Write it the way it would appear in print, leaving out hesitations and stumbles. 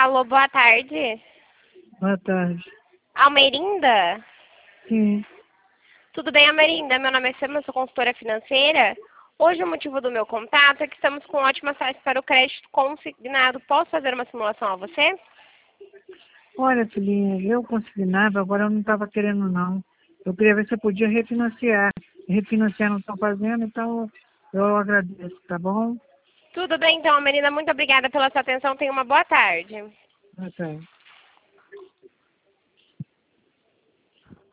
Alô, boa tarde. Boa tarde. Almerinda? Sim. Tudo bem, Almerinda? Meu nome é Sam, eu sou consultora financeira. Hoje o motivo do meu contato é que estamos com ótimas taxas para o crédito consignado. Posso fazer uma simulação a você? Olha, filhinha, eu consignava, agora eu não estava querendo não. Eu queria ver se eu podia refinanciar. Refinanciar não estou fazendo, então eu agradeço, tá bom? Tudo bem, então, Almerinda. Muito obrigada pela sua atenção. Tenha uma boa tarde. Boa tarde.